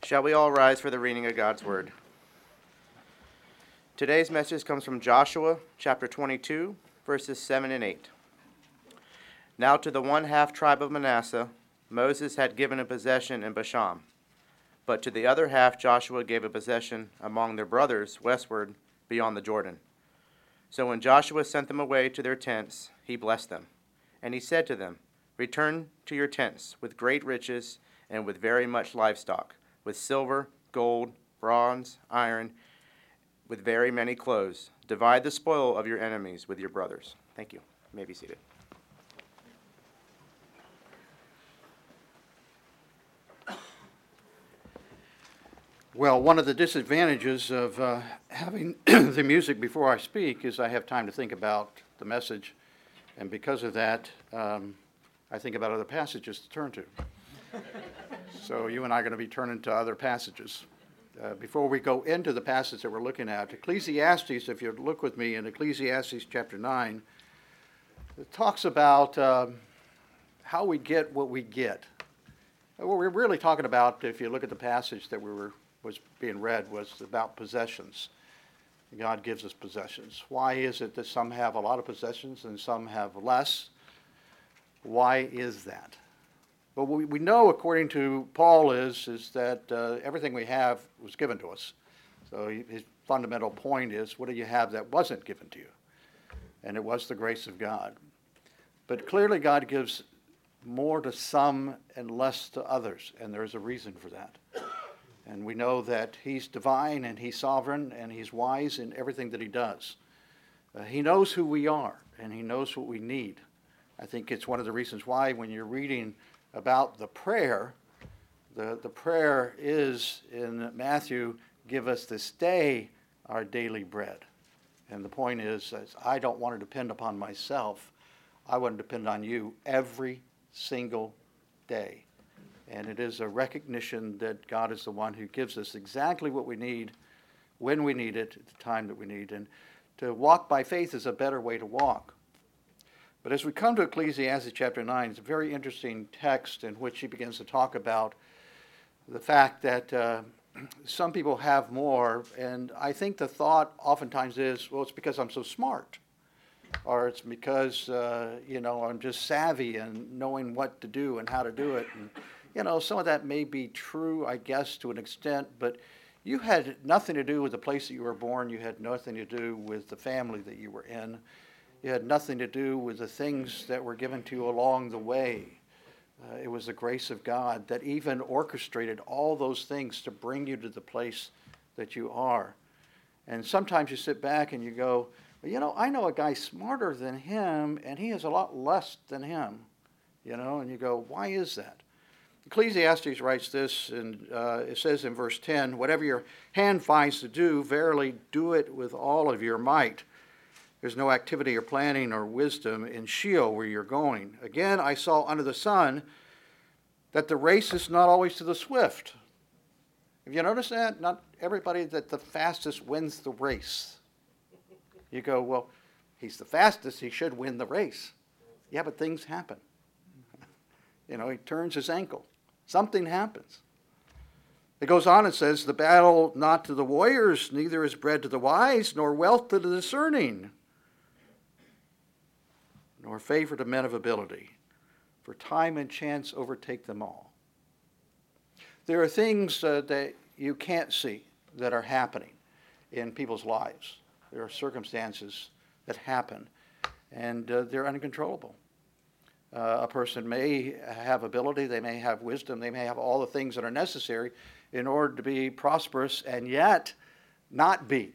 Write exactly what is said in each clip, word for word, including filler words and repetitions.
Shall we all rise for the reading of God's Word? Today's message comes from Joshua chapter twenty-two, verses seven and eight. Now to the one half tribe of Manasseh, Moses had given a possession in Bashan, but to the other half Joshua gave a possession among their brothers westward beyond the Jordan. So when Joshua sent them away to their tents, he blessed them. And he said to them, Return to your tents with great riches and with very much livestock, with silver, gold, bronze, iron, with very many clothes. Divide the spoil of your enemies with your brothers. Thank you. You may be seated. Well, one of the disadvantages of uh, having the music before I speak is I have time to think about the message, and because of that, um, I think about other passages to turn to. So you and I are going to be turning to other passages. Uh, before we go into the passage that we're looking at, Ecclesiastes, if you look with me in Ecclesiastes chapter nine, it talks about uh, how we get what we get. What we're really talking about, if you look at the passage that we were was being read, was about possessions. God gives us possessions. Why is it that some have a lot of possessions and some have less? Why is that? Well, what we know, according to Paul, is, is that uh, everything we have was given to us. So he, his fundamental point is, what do you have that wasn't given to you? And it was the grace of God. But clearly God gives more to some and less to others, and there's a reason for that. And we know that he's divine and he's sovereign and he's wise in everything that he does. Uh, he knows who we are and he knows what we need. I think it's one of the reasons why when you're reading about the prayer, the, the prayer is in Matthew, give us this day our daily bread. And the point is, is I don't want to depend upon myself. I want to depend on you every single day. And it is a recognition that God is the one who gives us exactly what we need, when we need it, at the time that we need. And to walk by faith is a better way to walk. But as we come to Ecclesiastes chapter nine, it's a very interesting text in which he begins to talk about the fact that uh, some people have more. And I think the thought oftentimes is, well, it's because I'm so smart. Or it's because, uh, you know, I'm just savvy and knowing what to do and how to do it. And, you know, some of that may be true, I guess, to an extent, but you had nothing to do with the place that you were born. You had nothing to do with the family that you were in. You had nothing to do with the things that were given to you along the way. Uh, it was the grace of God that even orchestrated all those things to bring you to the place that you are. And sometimes you sit back and you go, well, you know, I know a guy smarter than him, and he has a lot less than him. You know, and you go, why is that? Ecclesiastes writes this, and uh, it says in verse ten, whatever your hand finds to do, verily do it with all of your might. There's no activity or planning or wisdom in Sheol where you're going. Again, I saw under the sun that the race is not always to the swift. Have you noticed that? Not everybody that the fastest wins the race. You go, well, he's the fastest, he should win the race. Yeah, but things happen. You know, he turns his ankle. Something happens. It goes on and says, the battle not to the warriors, neither is bread to the wise, nor wealth to the discerning, nor favor to men of ability, for time and chance overtake them all. There are things uh, that you can't see that are happening in people's lives. There are circumstances that happen, and uh, they're uncontrollable. Uh, a person may have ability, they may have wisdom, they may have all the things that are necessary in order to be prosperous, and yet not be.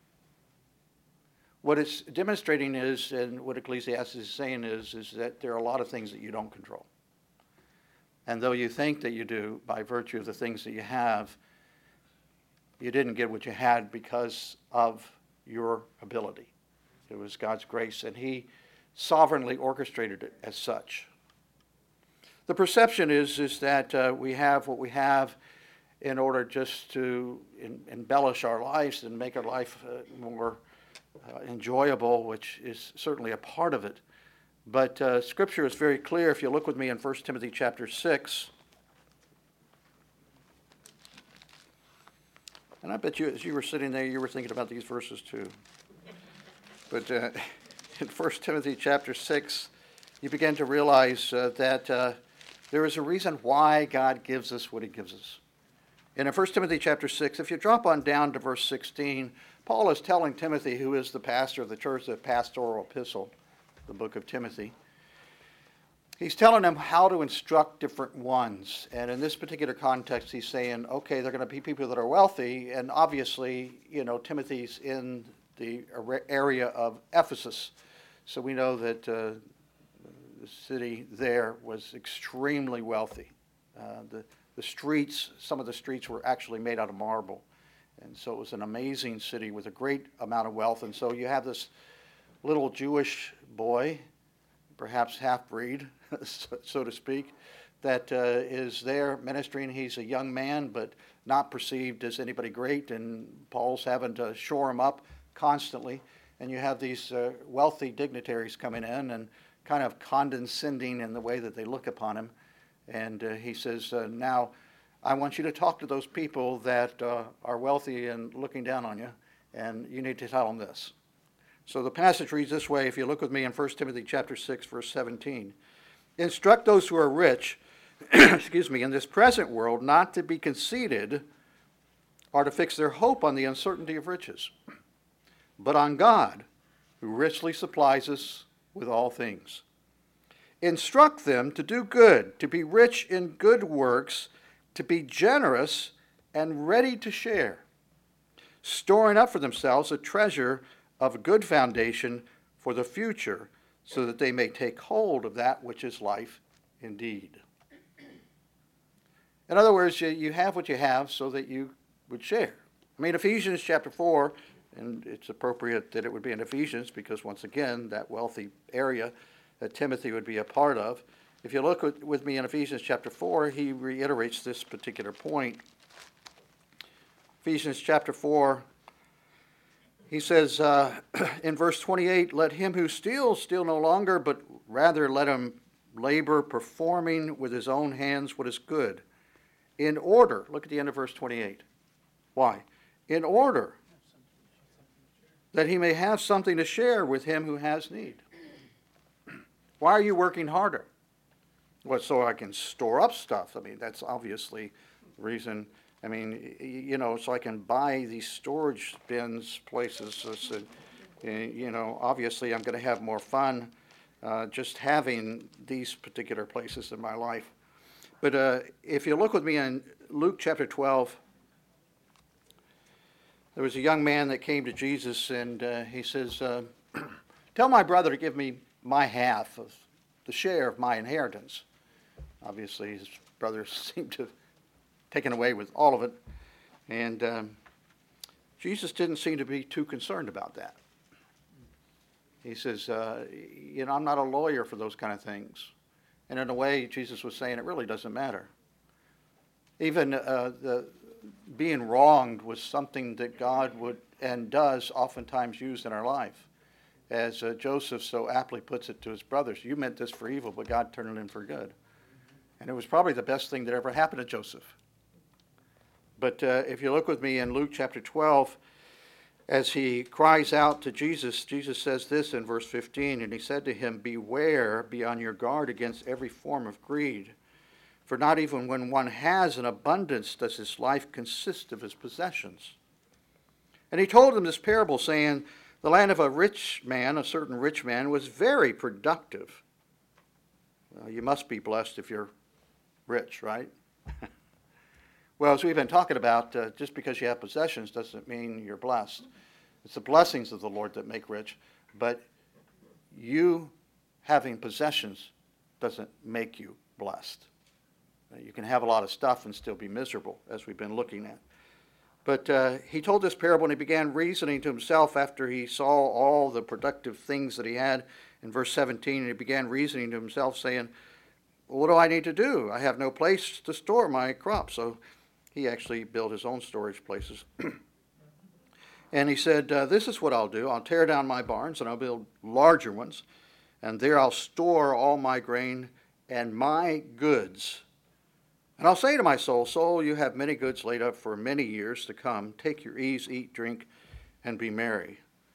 What it's demonstrating is, and what Ecclesiastes is saying is, is that there are a lot of things that you don't control. And though you think that you do, by virtue of the things that you have, you didn't get what you had because of your ability. It was God's grace, and he sovereignly orchestrated it as such. The perception is, is that uh, we have what we have in order just to in, embellish our lives and make our life uh, more uh, enjoyable, which is certainly a part of it. But uh, Scripture is very clear. If you look with me in First Timothy chapter six, And I bet you, as you were sitting there, you were thinking about these verses too. But uh, in First Timothy chapter six, you begin to realize uh, that uh, there is a reason why God gives us what he gives us. And in First Timothy chapter six, if you drop on down to verse sixteen, Paul is telling Timothy, who is the pastor of the church, the pastoral epistle, the book of Timothy. He's telling them how to instruct different ones. And in this particular context, he's saying, okay, they're going to be people that are wealthy. And obviously, you know, Timothy's in the area of Ephesus. So we know that uh, the city there was extremely wealthy. Uh, the, the streets, some of the streets were actually made out of marble. And so it was an amazing city with a great amount of wealth. And so you have this little Jewish boy, perhaps half-breed, so to speak, that uh, is there ministering. He's a young man, but not perceived as anybody great, and Paul's having to shore him up constantly. And you have these uh, wealthy dignitaries coming in and kind of condescending in the way that they look upon him. And uh, he says, uh, now, I want you to talk to those people that uh, are wealthy and looking down on you, and you need to tell them this. So the passage reads this way, if you look with me in First Timothy chapter six, verse seventeen. Instruct those who are rich, excuse me, in this present world not to be conceited or to fix their hope on the uncertainty of riches, but on God, who richly supplies us with all things. Instruct them to do good, to be rich in good works, to be generous and ready to share, storing up for themselves a treasure of a good foundation for the future, so that they may take hold of that which is life indeed. In other words, you, you have what you have so that you would share. I mean, Ephesians chapter four, and it's appropriate that it would be in Ephesians because, once again, that wealthy area that Timothy would be a part of. If you look with, with me in Ephesians chapter four, he reiterates this particular point. Ephesians chapter four, he says uh, in verse twenty-eight, let him who steals steal no longer, but rather let him labor, performing with his own hands what is good. In order, look at the end of verse twenty-eight. Why? In order that he may have something to share with him who has need. Why are you working harder? Well, so I can store up stuff. I mean, that's obviously the reason. I mean, you know, so I can buy these storage bins places. So, you know, obviously I'm going to have more fun uh, just having these particular places in my life. But uh, if you look with me in Luke chapter twelve, there was a young man that came to Jesus, and uh, he says, uh, tell my brother to give me my half of the share of my inheritance. Obviously, his brother seemed to have taken away with all of it. And um, Jesus didn't seem to be too concerned about that. He says, uh, you know, I'm not a lawyer for those kind of things. And in a way, Jesus was saying it really doesn't matter. Even uh, the being wronged was something that God would and does oftentimes use in our life. As uh, Joseph so aptly puts it to his brothers, you meant this for evil, but God turned it in for good. And it was probably the best thing that ever happened to Joseph. But uh, if you look with me in Luke chapter twelve, as he cries out to Jesus, Jesus says this in verse fifteen, and he said to him, beware, be on your guard against every form of greed. For not even when one has an abundance does his life consist of his possessions. And he told them this parable, saying, the land of a rich man, a certain rich man, was very productive. Well, you must be blessed if you're rich, right? Well, as we've been talking about, uh, just because you have possessions doesn't mean you're blessed. It's the blessings of the Lord that make rich, but you having possessions doesn't make you blessed. You can have a lot of stuff and still be miserable, as we've been looking at. But uh, he told this parable, and he began reasoning to himself after he saw all the productive things that he had in verse seventeen, and he began reasoning to himself, saying, well, what do I need to do? I have no place to store my crops. So he actually built his own storage places. And he said, uh, this is what I'll do. I'll tear down my barns, and I'll build larger ones, and there I'll store all my grain and my goods. And I'll say to my soul, Soul, you have many goods laid up for many years to come. Take your ease, eat, drink, and be merry.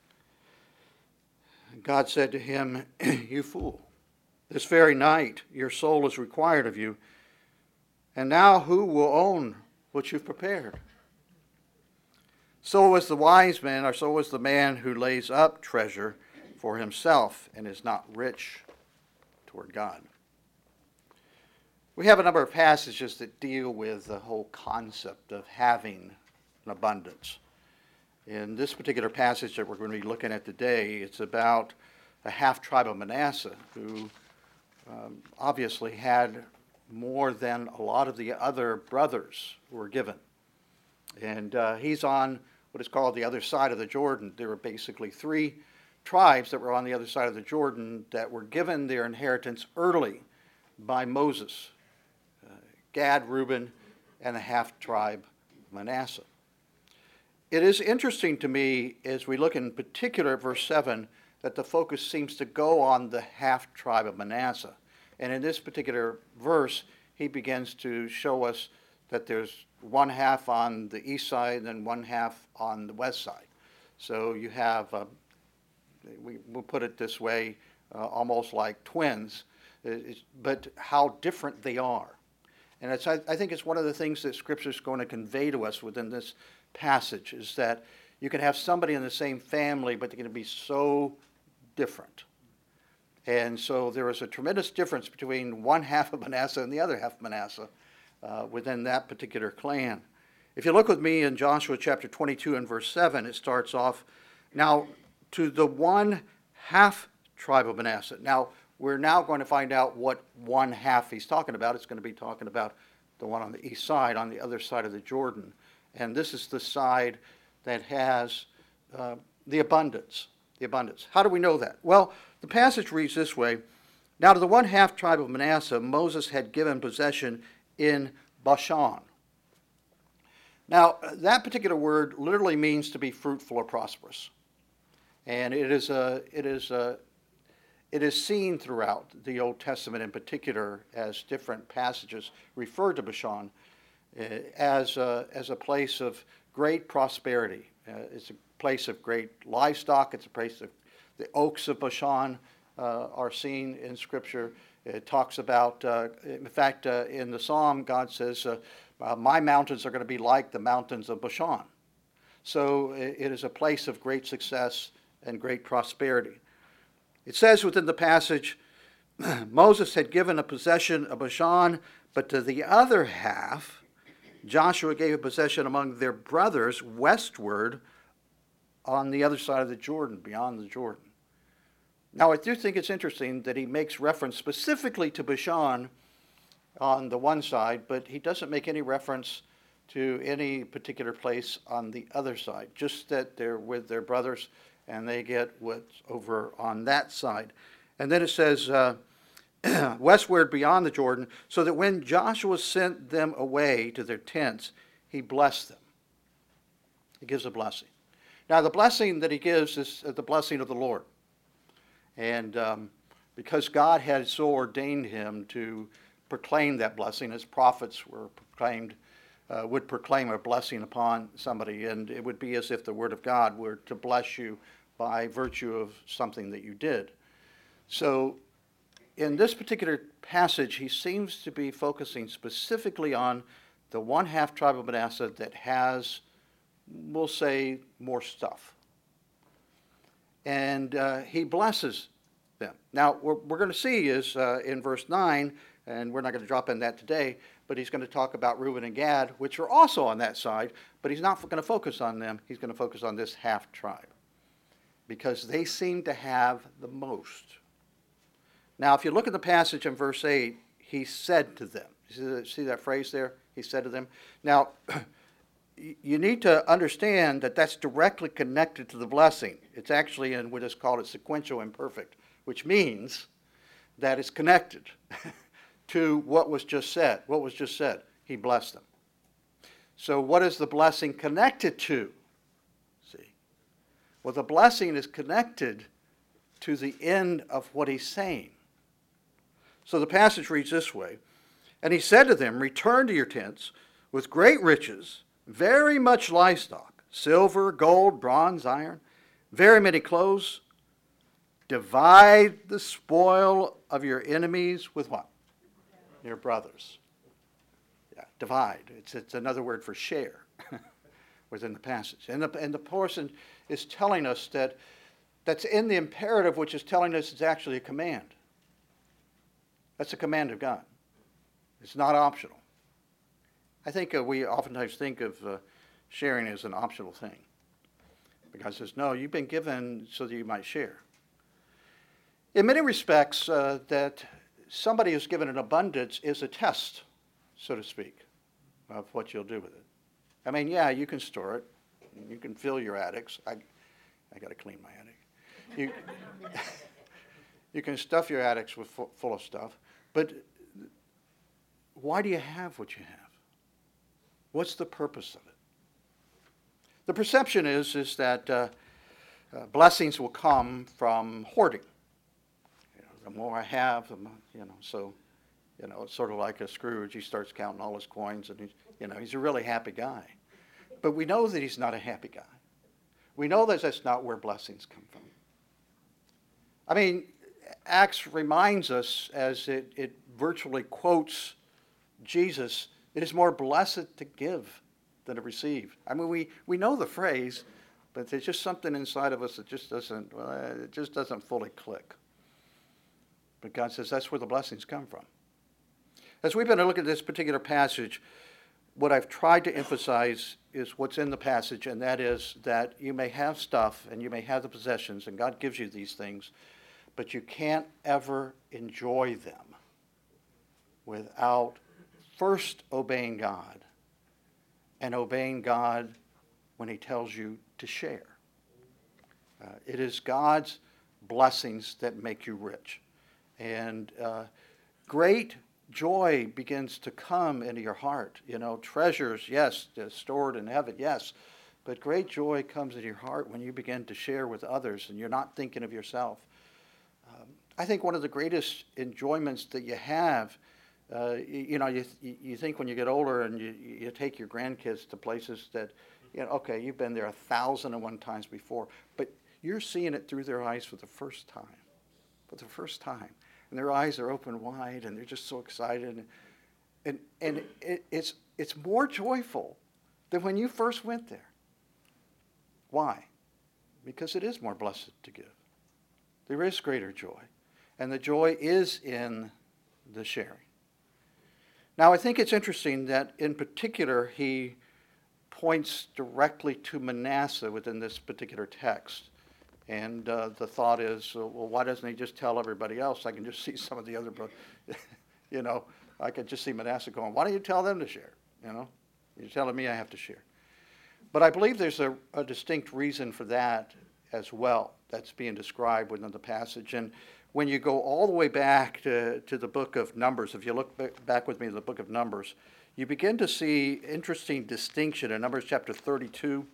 And God said to him, You fool, this very night your soul is required of you, and now who will own what you've prepared? So was the wise man, or so was the man who lays up treasure for himself and is not rich toward God. We have a number of passages that deal with the whole concept of having an abundance. In this particular passage that we're going to be looking at today, it's about a half-tribe of Manasseh who um, obviously had more than a lot of the other brothers were given. And uh, he's on what is called the other side of the Jordan. There were basically three tribes that were on the other side of the Jordan that were given their inheritance early by Moses. Gad, Reuben, and the half-tribe Manasseh. It is interesting to me as we look in particular at verse seven that the focus seems to go on the half-tribe of Manasseh. And in this particular verse, he begins to show us that there's one half on the east side and one half on the west side. So you have, uh, we, we'll put it this way, uh, almost like twins, it's, but how different they are. And it's, I, I think it's one of the things that Scripture is going to convey to us within this passage is that you can have somebody in the same family, but they're going to be so different. And so there is a tremendous difference between one half of Manasseh and the other half of Manasseh uh, within that particular clan. If you look with me in Joshua chapter twenty-two and verse seven, it starts off, Now to the one half tribe of Manasseh. Now, we're now going to find out what one half he's talking about. It's going to be talking about the one on the east side, on the other side of the Jordan. And this is the side that has uh, the abundance. The abundance. How do we know that? Well, the passage reads this way. Now to the one half tribe of Manasseh, Moses had given possession in Bashan. Now, that particular word literally means to be fruitful or prosperous. And it is a, it is a, It is seen throughout the Old Testament in particular as different passages refer to Bashan uh, as, a, as a place of great prosperity. Uh, it's a place of great livestock. It's a place of the oaks of Bashan uh, are seen in Scripture. It talks about, uh, in fact, uh, in the Psalm, God says, uh, uh, my mountains are going to be like the mountains of Bashan. So it is a place of great success and great prosperity. It says within the passage, Moses had given a possession of Bashan, but to the other half, Joshua gave a possession among their brothers westward on the other side of the Jordan, beyond the Jordan. Now, I do think it's interesting that he makes reference specifically to Bashan on the one side, but he doesn't make any reference to any particular place on the other side, just that they're with their brothers and they get what's over on that side. And then it says, uh, westward beyond the Jordan, so that when Joshua sent them away to their tents, he blessed them. He gives a blessing. Now, the blessing that he gives is the blessing of the Lord. And um, because God had so ordained him to proclaim that blessing, as prophets were proclaimed, uh, would proclaim a blessing upon somebody, and it would be as if the word of God were to bless you by virtue of something that you did. So in this particular passage, he seems to be focusing specifically on the one half tribe of Manasseh that has, we'll say, more stuff. And uh, he blesses them. Now, what we're going to see is uh, in verse nine, and we're not going to drop in that today, but he's going to talk about Reuben and Gad, which are also on that side, but he's not going to focus on them. He's going to focus on this half tribe because they seem to have the most. Now, if you look at the passage in verse eight, he said to them. See, see that phrase there? He said to them. Now, you need to understand that that's directly connected to the blessing. It's actually in what is called a sequential imperfect, which means that it's connected to what was just said. What was just said? He blessed them. So what is the blessing connected to? See? Well, the blessing is connected to the end of what he's saying. So the passage reads this way. And he said to them, return to your tents with great riches, very much livestock, silver, gold, bronze, iron, very many clothes. Divide the spoil of your enemies with what? Your brothers. Yeah, divide. It's, it's another word for share within the passage. And the, and the person is telling us that that's in the imperative, which is telling us it's actually a command. That's a command of God. It's not optional. I think uh, we oftentimes think of uh, sharing as an optional thing. God says, no, you've been given so that you might share. In many respects, uh, that somebody who's given an abundance is a test, so to speak, of what you'll do with it. I mean, yeah, you can store it. You can fill your attics. I, I got to clean my attic. You, you can stuff your attics with full, full of stuff. But why do you have what you have? What's the purpose of it? The perception is, is that uh, uh, blessings will come from hoarding. You know, the more I have, the more, you know, so, you know, it's sort of like a Scrooge. He starts counting all his coins, and he's, you know, he's a really happy guy. But we know that he's not a happy guy. We know that that's not where blessings come from. I mean, Acts reminds us, as it, it virtually quotes Jesus, it is more blessed to give than to receive. I mean, we, we know the phrase, but there's just something inside of us that just doesn't, well, it just doesn't fully click. But God says that's where the blessings come from. As we've been looking at this particular passage, what I've tried to emphasize is what's in the passage, and that is that you may have stuff and you may have the possessions, and God gives you these things, but you can't ever enjoy them without first obeying God, and obeying God when he tells you to share. Uh, it is God's blessings that make you rich. And uh, great joy begins to come into your heart. You know, treasures, yes, stored in heaven, yes. But great joy comes into your heart when you begin to share with others and you're not thinking of yourself. Um, I think one of the greatest enjoyments that you have, Uh, you, you know, you, you think when you get older and you, you take your grandkids to places that, you know, okay, you've been there a thousand and one times before, but you're seeing it through their eyes for the first time, for the first time. And their eyes are open wide and they're just so excited. And, and, and it, it's, it's more joyful than when you first went there. Why? Because it is more blessed to give. There is greater joy. And the joy is in the sharing. Now, I think it's interesting that, in particular, he points directly to Manasseh within this particular text. And uh, the thought is, uh, well, why doesn't he just tell everybody else? I can just see some of the other brothers, you know, I could just see Manasseh going, why don't you tell them to share? You know, you're telling me I have to share. But I believe there's a, a distinct reason for that as well that's being described within the passage. And when you go all the way back to, to the book of Numbers, if you look back with me to the book of Numbers, you begin to see interesting distinction in Numbers chapter thirty-two.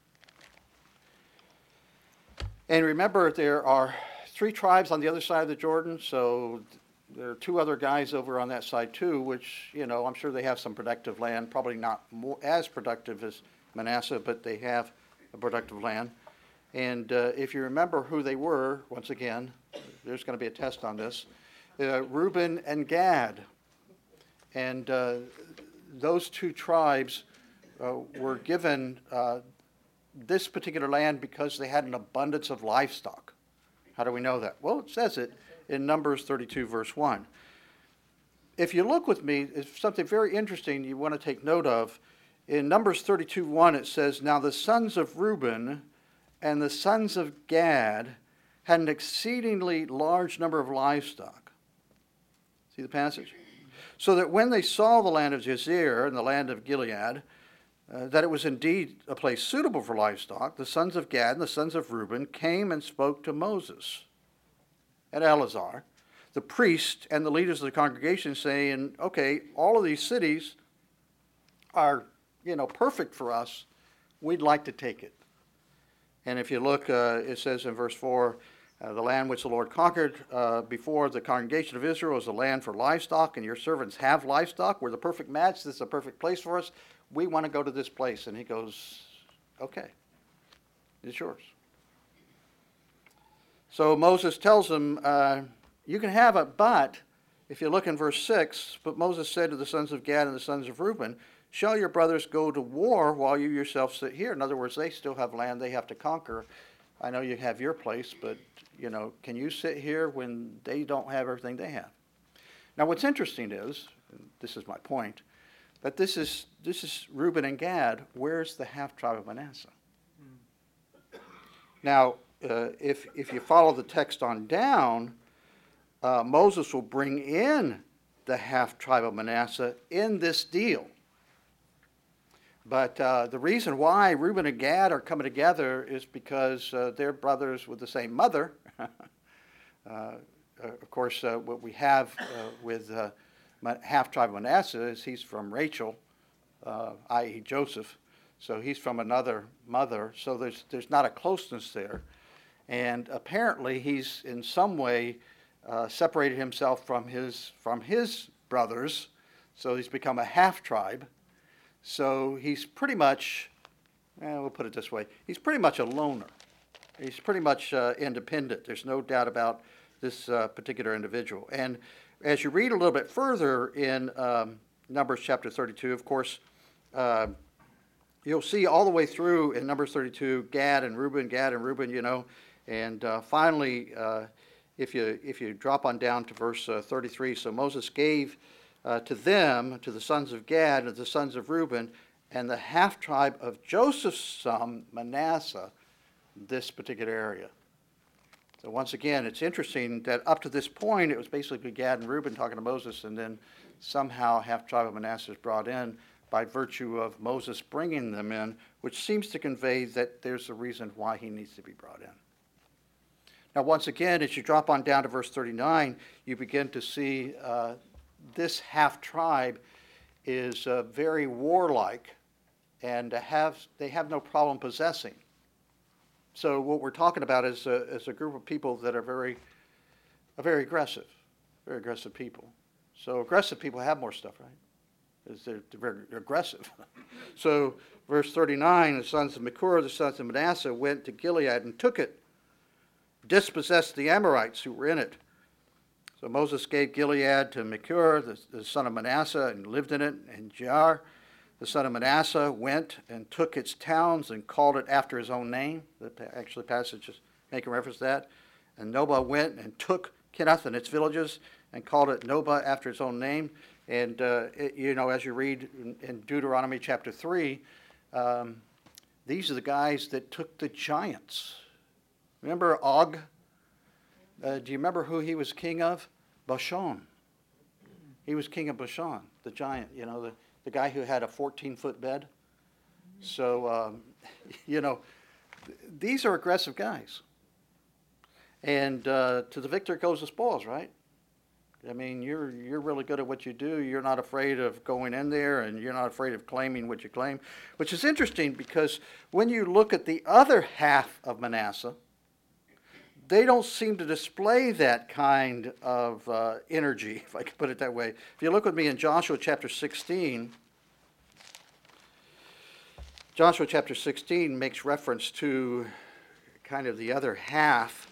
And remember, there are three tribes on the other side of the Jordan, so there are two other guys over on that side too, which, you know, I'm sure they have some productive land, probably not more, as productive as Manasseh, but they have a productive land. And uh, if you remember who they were, once again, there's going to be a test on this, uh, Reuben and Gad. And uh, those two tribes uh, were given uh, this particular land because they had an abundance of livestock. How do we know that? Well, it says it in Numbers thirty-two, verse one. If you look with me, it's something very interesting you want to take note of. In Numbers thirty-two, one, it says, now the sons of Reuben and the sons of Gad had an exceedingly large number of livestock. See the passage? So that when they saw the land of Jazer and the land of Gilead, uh, that it was indeed a place suitable for livestock, the sons of Gad and the sons of Reuben came and spoke to Moses and Eleazar, the priest and the leaders of the congregation, saying, okay, all of these cities are, you know, perfect for us. We'd like to take it. And if you look, uh, it says in verse four, Uh, the land which the Lord conquered uh, before the congregation of Israel is a land for livestock, and your servants have livestock. We're the perfect match. This is a perfect place for us. We want to go to this place. And he goes, okay, it's yours. So Moses tells him, uh, you can have it, but if you look in verse six, but Moses said to the sons of Gad and the sons of Reuben, shall your brothers go to war while you yourself sit here? In other words, they still have land they have to conquer. I know you have your place, but, you know, can you sit here when they don't have everything they have? Now, what's interesting is, and this is my point, that this is this is Reuben and Gad. Where's the half-tribe of Manasseh? Mm. Now, uh, if, if you follow the text on down, uh, Moses will bring in the half-tribe of Manasseh in this deal. But uh, the reason why Reuben and Gad are coming together is because uh, they're brothers with the same mother. uh, uh, of course, uh, what we have uh, with uh, half-tribe of Manasseh is he's from Rachel, uh, that is. Joseph. So he's from another mother. So there's there's not a closeness there. And apparently he's in some way uh, separated himself from his from his brothers. So he's become a half-tribe. So he's pretty much, eh, we'll put it this way, he's pretty much a loner. He's pretty much uh, independent. There's no doubt about this uh, particular individual. And as you read a little bit further in um, Numbers chapter thirty-two, of course, uh, you'll see all the way through in Numbers thirty-two, Gad and Reuben, Gad and Reuben, you know. And uh, finally, uh, if you if you drop on down to verse uh, thirty-three, so Moses gave Uh, to them, to the sons of Gad and the sons of Reuben, and the half-tribe of Joseph's son, Manasseh, this particular area. So once again, it's interesting that up to this point, it was basically Gad and Reuben talking to Moses, and then somehow half-tribe of Manasseh is brought in by virtue of Moses bringing them in, which seems to convey that there's a reason why he needs to be brought in. Now, once again, as you drop on down to verse thirty-nine, you begin to see uh, this half-tribe is uh, very warlike, and have they have no problem possessing. So what we're talking about is a, is a group of people that are very, are very aggressive, very aggressive people. So aggressive people have more stuff, right? Is they're, they're very aggressive. So verse thirty-nine, the sons of Machir, the sons of Manasseh, went to Gilead and took it, dispossessed the Amorites who were in it. So Moses gave Gilead to Machir, the, the son of Manasseh, and lived in it. And Jair, the son of Manasseh, went and took its towns and called it after his own name. The actually passages make a reference to that. And Nobah went and took Kenath and its villages and called it Nobah after its own name. And, uh, it, you know, as you read in, in Deuteronomy chapter three, um, these are the guys that took the giants. Remember Og? Uh, do you remember who he was king of? Bashan. He was king of Bashan, the giant, you know, the, the guy who had a fourteen-foot bed. So, um, you know, th- these are aggressive guys. And uh, to the victor goes the spoils, right? I mean, you're you're really good at what you do. You're not afraid of going in there, and you're not afraid of claiming what you claim, which is interesting because when you look at the other half of Manasseh, they don't seem to display that kind of uh, energy, if I can put it that way. If you look with me in Joshua chapter sixteen, Joshua chapter sixteen makes reference to kind of the other half.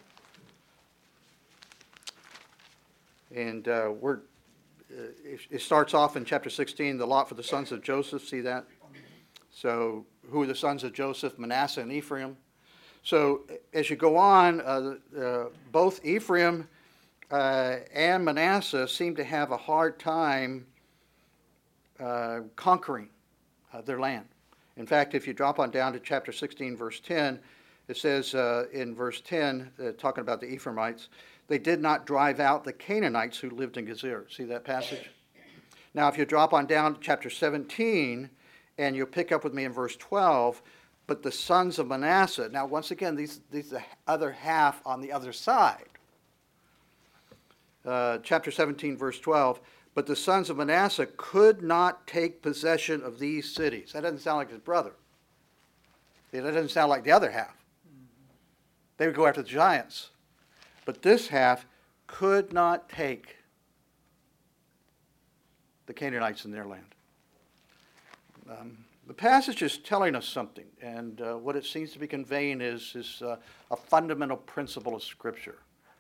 And uh, we're, uh, it, it starts off in chapter sixteen, the lot for the sons of Joseph, see that? So who are the sons of Joseph? Manasseh and Ephraim. So as you go on, uh, uh, both Ephraim uh, and Manasseh seem to have a hard time uh, conquering uh, their land. In fact, if you drop on down to chapter sixteen, verse ten, it says uh, in verse ten, uh, talking about the Ephraimites, they did not drive out the Canaanites who lived in Gezer. See that passage? Now, if you drop on down to chapter seventeen, and you'll pick up with me in verse twelve, but the sons of Manasseh, now once again, these, these are the other half on the other side. Uh, chapter seventeen, verse twelve, but the sons of Manasseh could not take possession of these cities. That doesn't sound like his brother. That doesn't sound like the other half. They would go after the giants. but this half could not take the Canaanites in their land. Um, the passage is telling us something, and uh, what it seems to be conveying is, is uh, a fundamental principle of Scripture.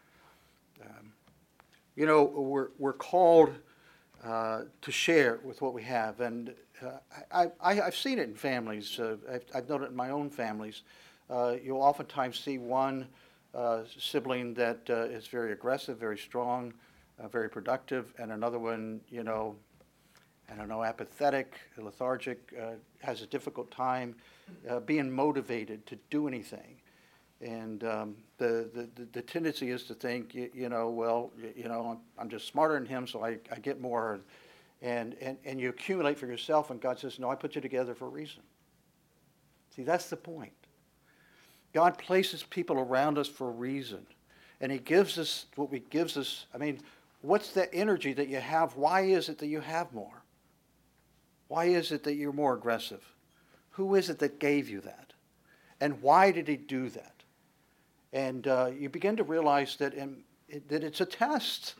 Um, you know, we're, we're called uh, to share with what we have, and uh, I, I, I've seen it in families. Uh, I've, I've known it in my own families. Uh, you'll oftentimes see one uh, sibling that uh, is very aggressive, very strong, uh, very productive, and another one, you know, I don't know, apathetic, lethargic, uh, has a difficult time uh, being motivated to do anything. And um, the, the, the tendency is to think, you, you know, well, you, you know, I'm, I'm just smarter than him, so I, I get more. And, and, and you accumulate for yourself, and God says, no, I put you together for a reason. See, that's the point. God places people around us for a reason. And he gives us what he gives us. I mean, what's the energy that you have? Why is it that you have more? Why is it that you're more aggressive? Who is it that gave you that? And why did he do that? And uh, you begin to realize that, in, that it's a test.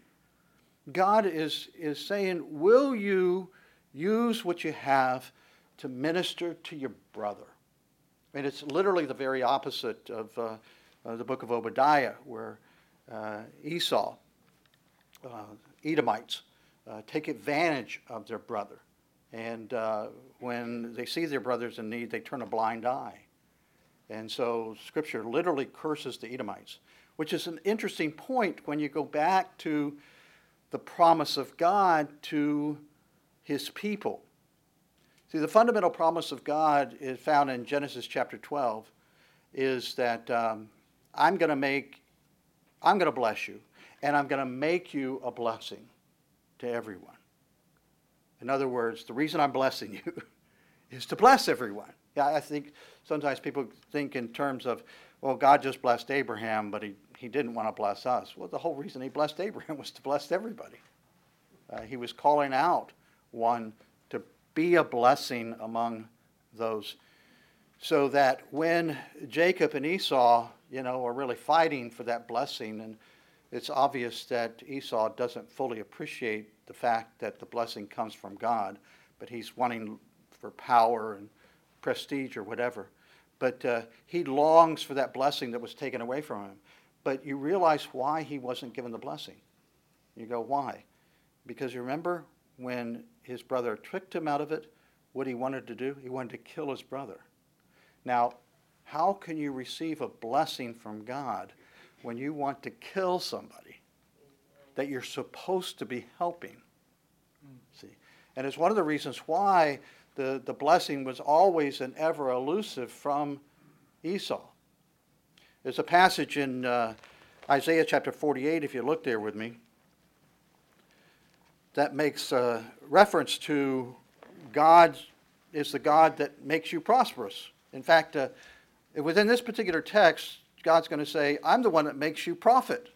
God is, is saying, will you use what you have to minister to your brother? I mean, it's literally the very opposite of uh, uh, the book of Obadiah, where uh, Esau, uh, Edomites, uh, take advantage of their brother. And uh, when they see their brothers in need, they turn a blind eye. And so Scripture literally curses the Edomites, which is an interesting point when you go back to the promise of God to his people. See, the fundamental promise of God is found in Genesis chapter twelve, is that um, I'm going to make, I'm going to bless you, and I'm going to make you a blessing to everyone. In other words, the reason I'm blessing you is to bless everyone. Yeah, I think sometimes people think in terms of, well, God just blessed Abraham, but he, he didn't want to bless us. Well, the whole reason he blessed Abraham was to bless everybody. Uh, he was calling out one to be a blessing among those, so that when Jacob and Esau, you know, are really fighting for that blessing, and it's obvious that Esau doesn't fully appreciate the fact that the blessing comes from God, but he's wanting for power and prestige or whatever. But uh, he longs for that blessing that was taken away from him. But you realize why he wasn't given the blessing. You go, why? Because you remember when his brother tricked him out of it, what he wanted to do? He wanted to kill his brother. Now, how can you receive a blessing from God when you want to kill somebody that you're supposed to be helping? See, and it's one of the reasons why the, the blessing was always and ever elusive from Esau. There's a passage in uh, Isaiah chapter forty-eight, if you look there with me, that makes uh, reference to God is the God that makes you prosperous. In fact, uh, within this particular text, God's going to say, I'm the one that makes you profit.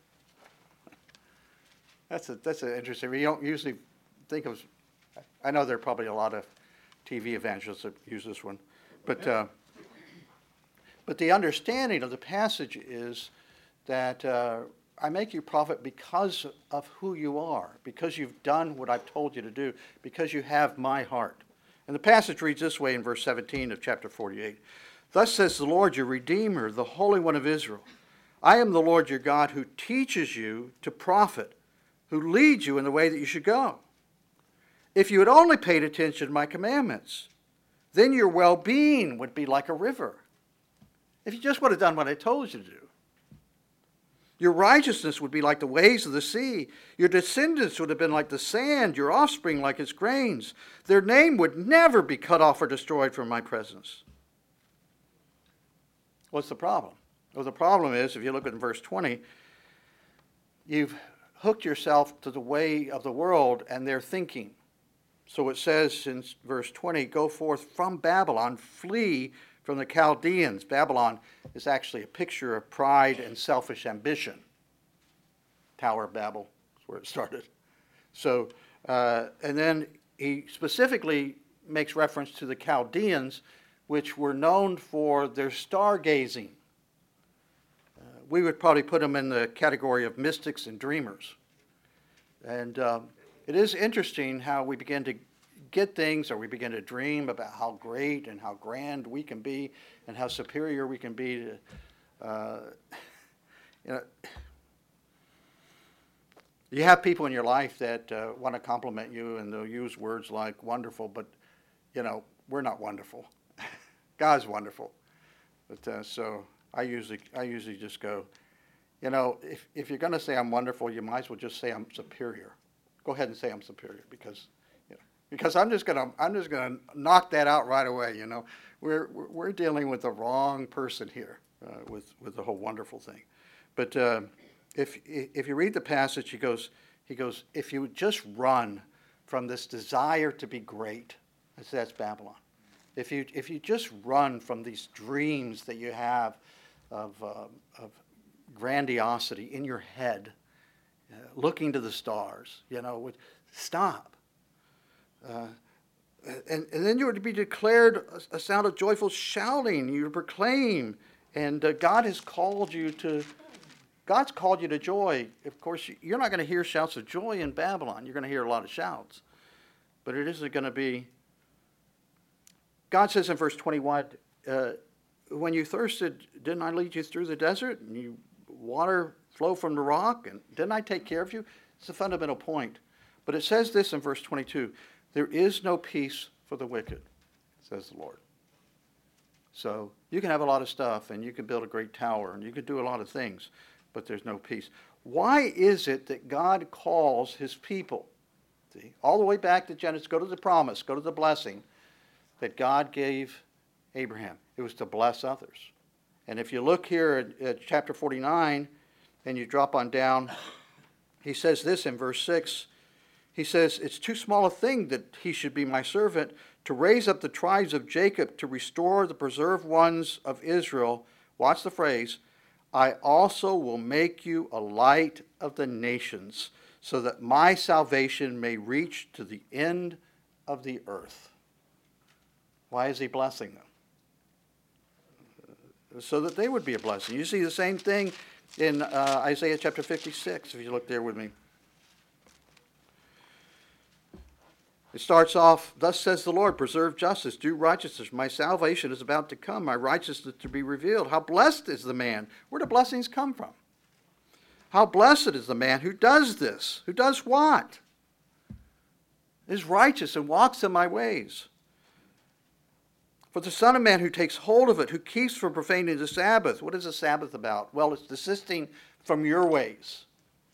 That's a, that's a interesting. We don't usually think of, I know there are probably a lot of T V evangelists that use this one, but uh, but the understanding of the passage is that uh, I make you profit because of who you are, because you've done what I've told you to do, because you have my heart. And the passage reads this way in verse seventeen of chapter forty-eight. Thus says the Lord, your Redeemer, the Holy One of Israel. I am the Lord your God who teaches you to profit, who leads you in the way that you should go. If you had only paid attention to my commandments, then your well-being would be like a river. If you just would have done what I told you to do. Your righteousness would be like the waves of the sea. Your descendants would have been like the sand, your offspring like its grains. Their name would never be cut off or destroyed from my presence. What's the problem? Well, the problem is, if you look at verse twenty, you've hooked yourself to the way of the world and their thinking. So it says in verse twenty, go forth from Babylon, flee from the Chaldeans. Babylon is actually a picture of pride and selfish ambition. Tower of Babel is where it started. So, uh, and then he specifically makes reference to the Chaldeans, which were known for their stargazing, uh, we would probably put them in the category of mystics and dreamers. And um, it is interesting how we begin to get things, or we begin to dream about how great and how grand we can be and how superior we can be to, uh, you know, you have people in your life that uh, want to compliment you, and they'll use words like wonderful, but, you know, we're not wonderful. God's wonderful. But uh, so I usually I usually just go, you know, if, if you're going to say I'm wonderful, you might as well just say I'm superior. Go ahead and say I'm superior, because you know, because I'm just gonna I'm just gonna knock that out right away. You know, we're we're, we're dealing with the wrong person here uh, with with the whole wonderful thing. But uh, if if you read the passage, he goes he goes if you just run from this desire to be great, that's, that's Babylon. If you if you just run from these dreams that you have of uh, of grandiosity in your head, uh, looking to the stars, you know, would stop. Uh, and, and then you are to be declared a, a sound of joyful shouting. You proclaim, and uh, God has called you to. God's called you to joy. Of course, you're not going to hear shouts of joy in Babylon. You're going to hear a lot of shouts, but it isn't going to be. God says in verse twenty-one, uh, when you thirsted, didn't I lead you through the desert? And you water flow from the rock? And didn't I take care of you? It's a fundamental point. But it says this in verse twenty-two, there is no peace for the wicked, says the Lord. So you can have a lot of stuff, and you can build a great tower, and you can do a lot of things, but there's no peace. Why is it that God calls his people, see, all the way back to Genesis, go to the promise, go to the blessing, that God gave Abraham? It was to bless others. And if you look here at, at chapter forty-nine, and you drop on down, he says this in verse six. He says, it's too small a thing that he should be my servant, to raise up the tribes of Jacob, to restore the preserved ones of Israel. Watch the phrase, I also will make you a light of the nations, so that my salvation may reach to the end of the earth. Why is he blessing them? So that they would be a blessing. You see the same thing in uh, Isaiah chapter fifty-six, if you look there with me. It starts off, thus says the Lord, preserve justice, do righteousness. My salvation is about to come, my righteousness to be revealed. How blessed is the man. Where do blessings come from? How blessed is the man who does this. Who does what? Is righteous and walks in my ways. For the Son of Man who takes hold of it, who keeps from profaning the Sabbath. What is the Sabbath about? Well, it's desisting from your ways.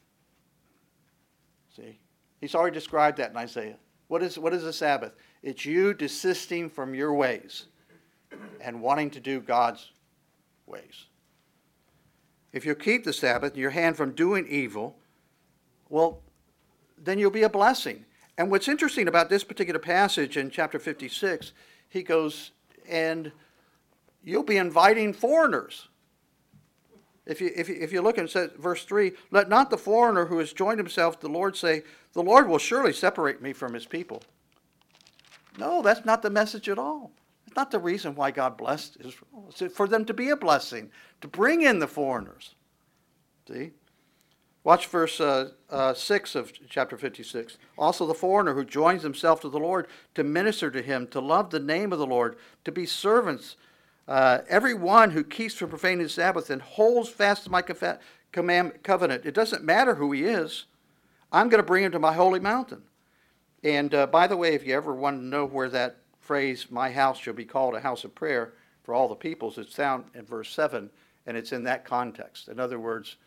See? He's already described that in Isaiah. What is, what is the Sabbath? It's you desisting from your ways and wanting to do God's ways. If you keep the Sabbath, your hand from doing evil, well, then you'll be a blessing. And what's interesting about this particular passage in chapter fifty-six, he goes, and you'll be inviting foreigners. If you, if you, if you look and say, verse three, let not the foreigner who has joined himself to the Lord say, the Lord will surely separate me from his people. No, that's not the message at all. It's not the reason why God blessed Israel. It's for them to be a blessing, to bring in the foreigners. See? Watch verse uh, uh, six of chapter fifty-six. Also the foreigner who joins himself to the Lord to minister to him, to love the name of the Lord, to be servants. Uh, every one who keeps from profaning the Sabbath and holds fast to my conf- command, covenant. It doesn't matter who he is. I'm going to bring him to my holy mountain. And uh, by the way, if you ever want to know where that phrase, my house shall be called a house of prayer for all the peoples, it's found in verse seven, and it's in that context. In other words,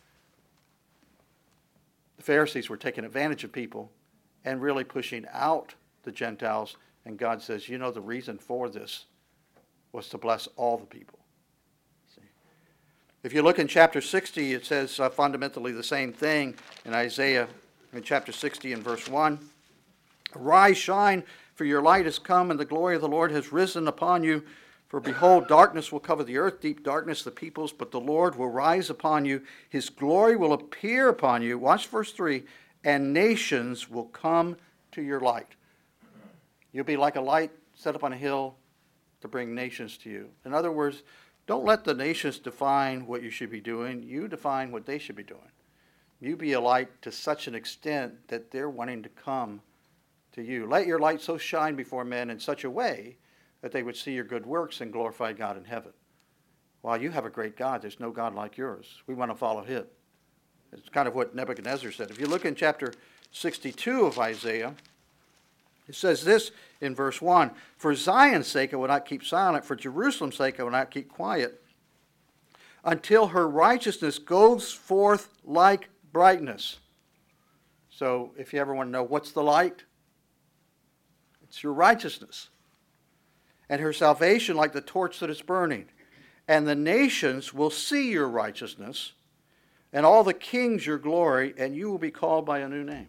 the Pharisees were taking advantage of people and really pushing out the Gentiles. And God says, you know, the reason for this was to bless all the people. See? If you look in chapter sixty, it says uh, fundamentally the same thing in Isaiah in chapter sixty and verse one. Arise, shine, for your light has come, and the glory of the Lord has risen upon you. For behold, darkness will cover the earth, deep darkness the peoples, but the Lord will rise upon you. His glory will appear upon you. Watch verse three. And nations will come to your light. You'll be like a light set up on a hill to bring nations to you. In other words, Don't let the nations define what you should be doing. You define what they should be doing. You be a light to such an extent that they're wanting to come to you. Let your light so shine before men in such a way that they would see your good works and glorify God in heaven. While you have a great God, there's no God like yours. We want to follow him. It's kind of what Nebuchadnezzar said. If you look in chapter sixty-two of Isaiah, it says this in verse one, "For Zion's sake I will not keep silent, for Jerusalem's sake I will not keep quiet, until her righteousness goes forth like brightness." So if you ever want to know what's the light, it's your righteousness. "And her salvation like the torch that is burning. And the nations will see your righteousness, and all the kings your glory, and you will be called by a new name."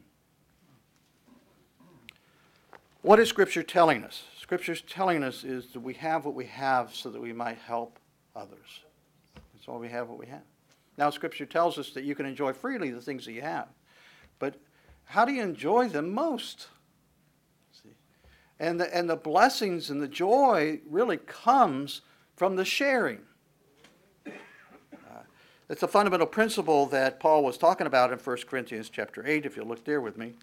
What is Scripture telling us? Scripture's telling us is that we have what we have so that we might help others. That's why we have what we have. Now, Scripture tells us that you can enjoy freely the things that you have. But how do you enjoy them most? See? And the, and the blessings and the joy really comes from the sharing. Uh, it's a fundamental principle that Paul was talking about in First Corinthians chapter eight, if you'll look there with me.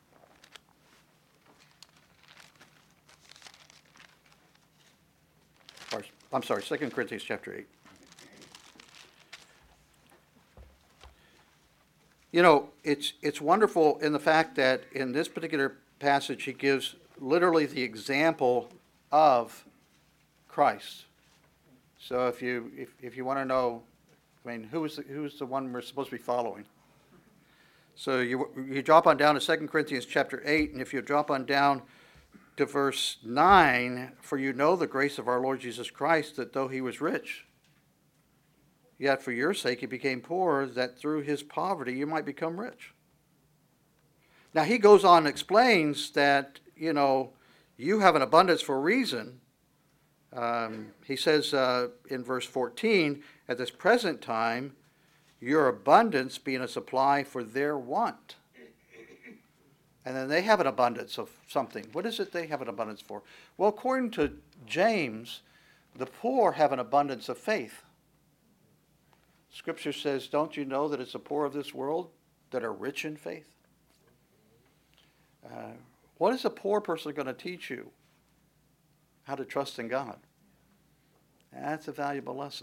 Or, I'm sorry, Second Corinthians chapter eight. You know, it's it's wonderful in the fact that in this particular passage he gives literally the example of Christ. So if you if, if you want to know, I mean, who is the, who is the one we're supposed to be following? So you you drop on down to Second Corinthians chapter eight, and if you drop on down to verse nine, "For you know the grace of our Lord Jesus Christ, that though he was rich, yet for your sake he became poor, that through his poverty you might become rich." Now he goes on and explains that, you know, you have an abundance for a reason. Um, he says uh, in verse fourteen, "At this present time, your abundance being a supply for their want." And then they have an abundance of something. What is it they have an abundance for? Well, according to James, the poor have an abundance of faith. Scripture says, "Don't you know that it's the poor of this world that are rich in faith?" Uh, what is a poor person going to teach you? How to trust in God. That's a valuable lesson.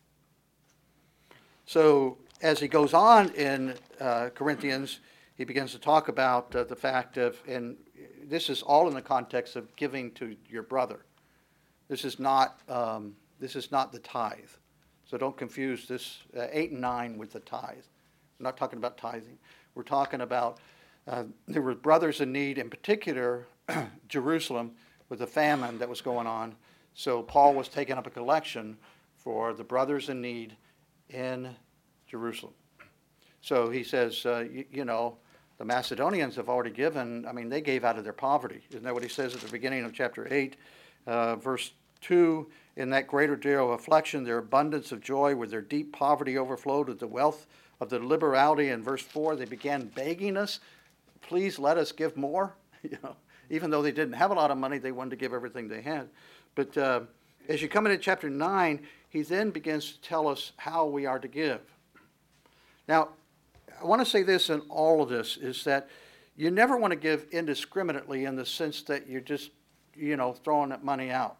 So as he goes on in uh, Corinthians, he begins to talk about uh, the fact of, and this is all in the context of giving to your brother. This is not um, this is not the tithe. So don't confuse this uh, eight and nine with the tithe. We're not talking about tithing. We're talking about uh, there were brothers in need, in particular Jerusalem, with the famine that was going on. So Paul was taking up a collection for the brothers in need in Jerusalem. So he says, uh, you, you know, the Macedonians have already given. I mean, they gave out of their poverty. Isn't that what he says at the beginning of chapter eight, uh, verse two? "In that greater day of affliction, their abundance of joy, with their deep poverty overflowed with the wealth of the liberality." In verse four, they began begging us, "Please let us give more." You know, even though they didn't have a lot of money, they wanted to give everything they had. But uh, as you come into chapter nine, he then begins to tell us how we are to give. Now, I want to say this in all of this, is that you never want to give indiscriminately in the sense that you're just, you know, throwing that money out.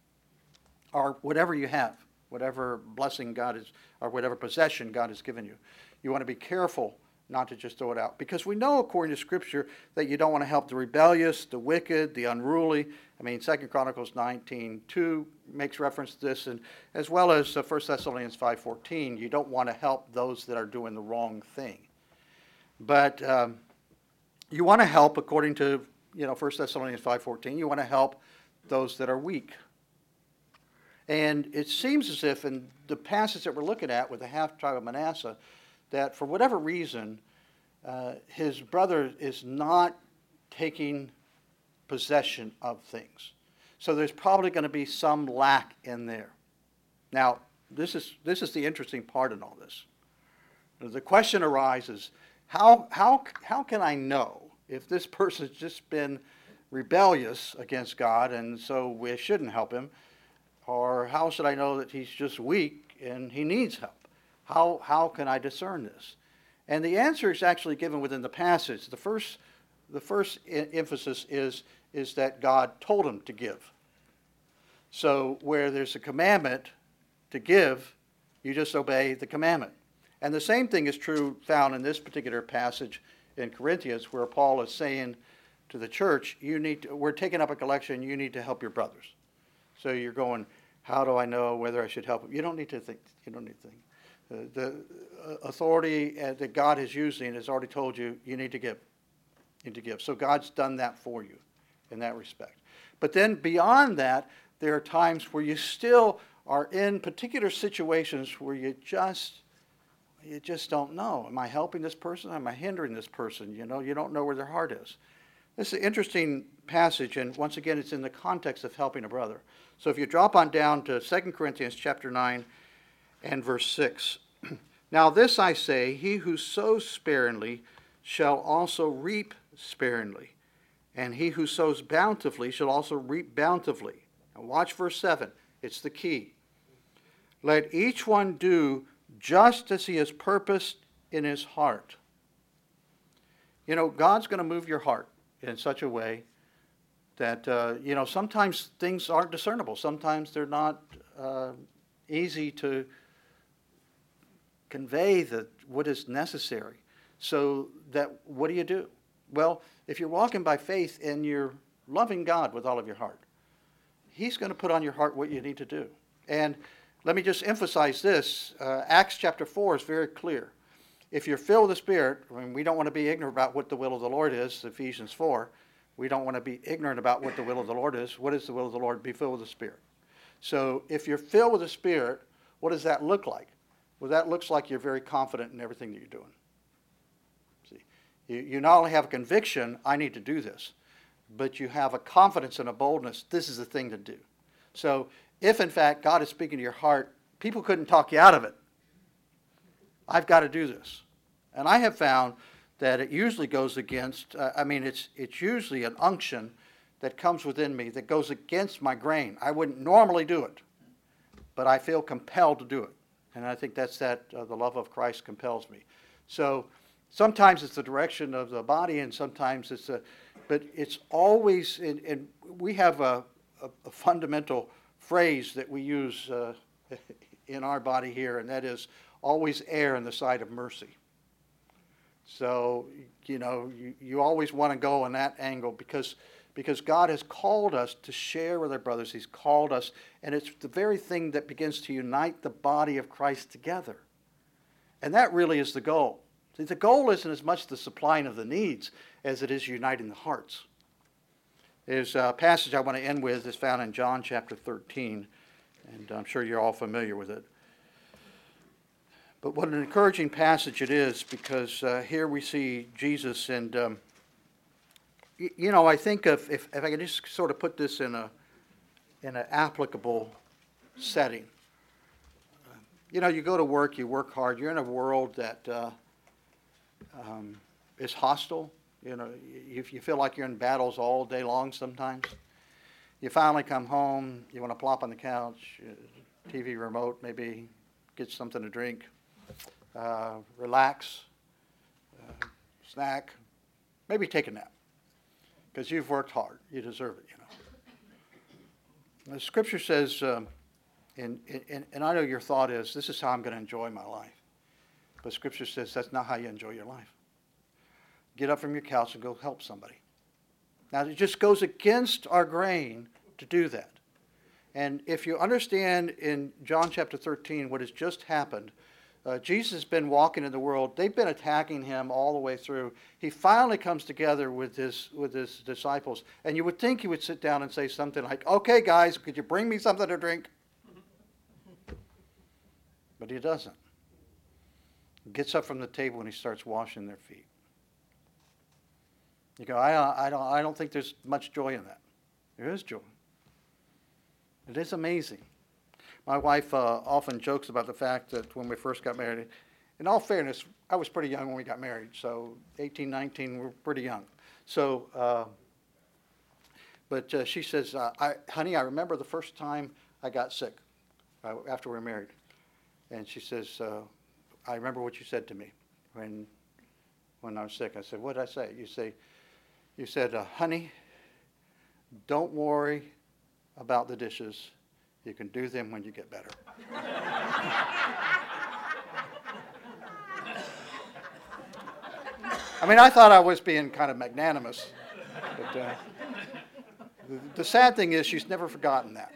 Or whatever you have, whatever blessing God is, or whatever possession God has given you. You want to be careful not to just throw it out. Because we know, according to Scripture, that you don't want to help the rebellious, the wicked, the unruly. I mean, Second Chronicles nineteen two makes reference to this, and as well as uh, First Thessalonians five fourteen, you don't want to help those that are doing the wrong thing. But um, you want to help, according to, you know, First Thessalonians five fourteen, you want to help those that are weak. And it seems as if in the passage that we're looking at with the half-tribe of Manasseh, that for whatever reason, uh, his brother is not taking possession of things. So there's probably going to be some lack in there. Now, this is this is the interesting part in all this. The question arises, how how how can I know if this person's just been rebellious against God and so we shouldn't help him? Or how should I know that he's just weak and he needs help? How, how can I discern this? And the answer is actually given within the passage. The first, the first I- emphasis is, is that God told him to give. So where there's a commandment to give, you just obey the commandment. And the same thing is true found in this particular passage in Corinthians, where Paul is saying to the church, you need to, we're taking up a collection, you need to help your brothers. So you're going, how do I know whether I should help them? You don't need to think. You don't need to think. Uh, the uh, authority uh, that God is using has already told you, you need to give. You need to give. So God's done that for you in that respect. But then beyond that, there are times where you still are in particular situations where you just you just don't know. Am I helping this person? Am I hindering this person? You know, you don't know where their heart is. This is an interesting passage, and once again, it's in the context of helping a brother. So if you drop on down to Second Corinthians chapter nine and verse six. Now this I say, he who sows sparingly shall also reap sparingly, and he who sows bountifully shall also reap bountifully. Now watch verse seven. It's the key. Let each one do just as he has purposed in his heart. You know, God's going to move your heart in such a way that, uh, you know, sometimes things aren't discernible. Sometimes they're not uh, easy to convey the, what is necessary. So that, what do you do? Well, if you're walking by faith and you're loving God with all of your heart, he's going to put on your heart what you need to do. And let me just emphasize this. Uh, Acts chapter four is very clear. If you're filled with the Spirit, I mean, we don't want to be ignorant about what the will of the Lord is, Ephesians four. We don't want to be ignorant about what the will of the Lord is. What is the will of the Lord? Be filled with the Spirit. So if you're filled with the Spirit, what does that look like? Well, that looks like you're very confident in everything that you're doing. See, you, you not only have a conviction, I need to do this, but you have a confidence and a boldness, this is the thing to do. So if, in fact, God is speaking to your heart, people couldn't talk you out of it. I've got to do this. And I have found that it usually goes against, uh, I mean, it's it's usually an unction that comes within me that goes against my grain. I wouldn't normally do it, but I feel compelled to do it. And I think that's that, uh, the love of Christ compels me. So sometimes it's the direction of the body, and sometimes it's a, but it's always, and, and we have a, a, a fundamental phrase that we use uh, in our body here, and that is always err in the side of mercy. So, you know, you, you always want to go in that angle because, because God has called us to share with our brothers. He's called us, and it's the very thing that begins to unite the body of Christ together. And that really is the goal. See, the goal isn't as much the supplying of the needs as it is uniting the hearts. There's a passage I want to end with is found in John chapter thirteen, and I'm sure you're all familiar with it. But what an encouraging passage it is, because uh, here we see Jesus, and um, y- you know, I think of, if, if I could just sort of put this in a in an applicable setting. Uh, you know, you go to work, you work hard, you're in a world that uh, um, is hostile. You know, you, you feel like you're in battles all day long sometimes. You finally come home, you want to plop on the couch, uh, T V remote, maybe get something to drink. Uh, relax, uh, snack, maybe take a nap, because you've worked hard. You deserve it, you know. The Scripture says, um, and, and, and I know your thought is, this is how I'm going to enjoy my life. But Scripture says that's not how you enjoy your life. Get up from your couch and go help somebody. Now, it just goes against our grain to do that. And if you understand in John chapter thirteen what has just happened, Uh, Jesus has been walking in the world. They've been attacking him all the way through. He finally comes together with his with his disciples. And you would think he would sit down and say something like, okay, guys, could you bring me something to drink? But he doesn't. He gets up from the table and he starts washing their feet. You go, I, I, don't, I don't think there's much joy in that. There is joy. It is amazing. My wife uh, often jokes about the fact that when we first got married, in all fairness, I was pretty young when we got married, so eighteen, nineteen, we were pretty young. So, uh, But uh, she says, uh, I, honey, I remember the first time I got sick uh, after we were married. And she says, uh, I remember what you said to me when when I was sick. I said, what did I say? You say, you said, uh, honey, don't worry about the dishes. You can do them when you get better. I mean, I thought I was being kind of magnanimous. But uh, the, the sad thing is she's never forgotten that.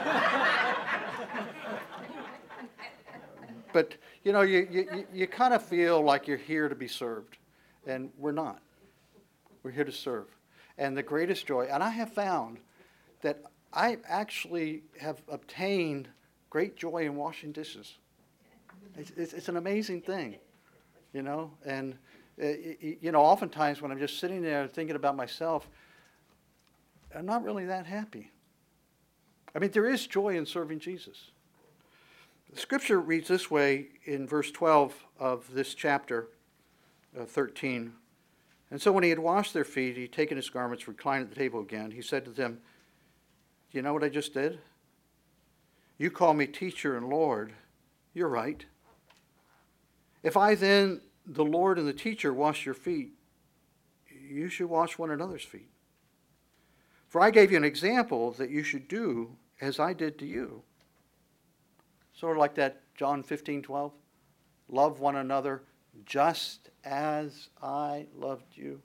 But, you know, you, you, you kind of feel like you're here to be served. And we're not. We're here to serve. And the greatest joy, and I have found that I actually have obtained great joy in washing dishes. It's, it's, it's an amazing thing, you know. And, uh, you know, oftentimes when I'm just sitting there thinking about myself, I'm not really that happy. I mean, there is joy in serving Jesus. The scripture reads this way in verse twelve of this chapter uh, thirteen. And so when he had washed their feet, he had taken his garments, reclined at the table again. He said to them, do you know what I just did? You call me teacher and Lord. You're right. If I then, the Lord and the teacher, wash your feet, you should wash one another's feet. For I gave you an example that you should do as I did to you. Sort of like that John fifteen twelve. Love one another just as I loved you.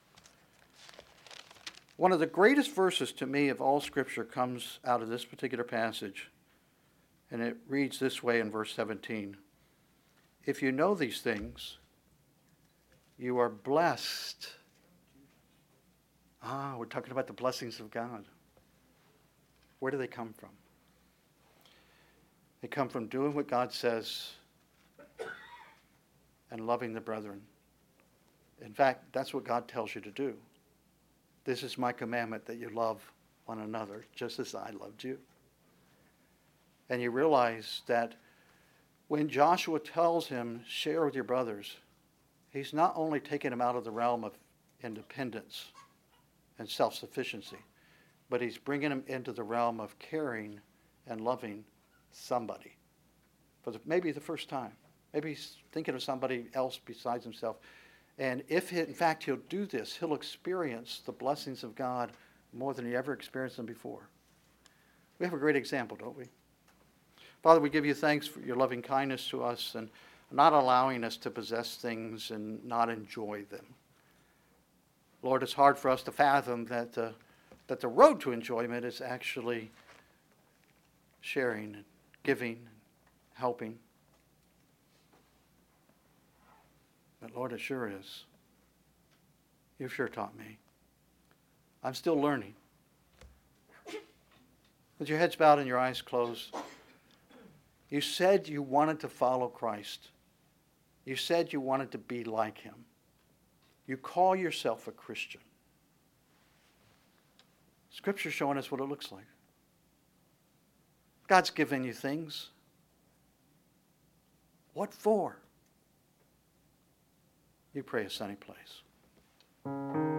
One of the greatest verses to me of all Scripture comes out of this particular passage. And it reads this way in verse seventeen. If you know these things, you are blessed. Ah, we're talking about the blessings of God. Where do they come from? They come from doing what God says and loving the brethren. In fact, that's what God tells you to do. This is my commandment, that you love one another just as I loved you. And you realize that when Joshua tells him, share with your brothers, he's not only taking them out of the realm of independence and self-sufficiency, but he's bringing them into the realm of caring and loving somebody for the, maybe the first time. Maybe he's thinking of somebody else besides himself. And if, he, in fact, he'll do this, he'll experience the blessings of God more than he ever experienced them before. We have a great example, don't we? Father, we give you thanks for your loving kindness to us and not allowing us to possess things and not enjoy them. Lord, it's hard for us to fathom that, uh, that the road to enjoyment is actually sharing and giving and helping. But Lord, it sure is. You've sure taught me. I'm still learning. With your heads bowed and your eyes closed, you said you wanted to follow Christ. You said you wanted to be like him. You call yourself a Christian. Scripture's showing us what it looks like. God's given you things. What for? You pray a sunny place.